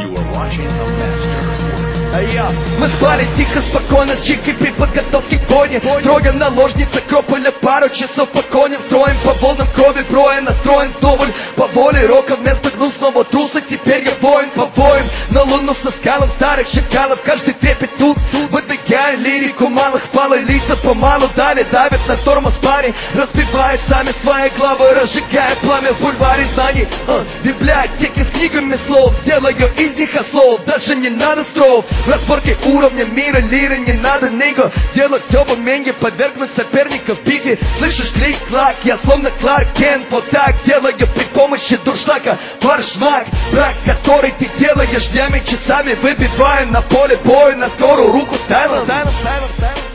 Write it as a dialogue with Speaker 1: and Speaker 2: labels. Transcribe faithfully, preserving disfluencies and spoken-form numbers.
Speaker 1: You are watching a master.
Speaker 2: А я, мы спали тихо, спокойно, с чикой при подготовке к бойне. Трое наложниц Акрополя, пару часов по коням строим, по волнам крови броя, настроен вдоволь по воле рока. Вместо гнусного труса теперь я воин по воин. На луну со скалом старых шакалов, каждый трепет тут. Выдвигая лирику малых палой, лица помалу далее давят на тормоз парень. Разбивает сами свои главы, разжигая пламя в бульваре знаний. uh, Библиотеки с книгами слов, делаю из них ослов. Даже не надо стров, разборки уровня мира, лиры не надо ниго. Делать все в уменье, подвергнуть соперников битве. Слышишь клик-клак, я словно Кларк Кент. Вот так делаю при помощи дуршлака. Фаршмак, брак, который ты делаешь днями, часами, выбивая на поле боя. На скорую руку ставил, ставил, ставил, ставил.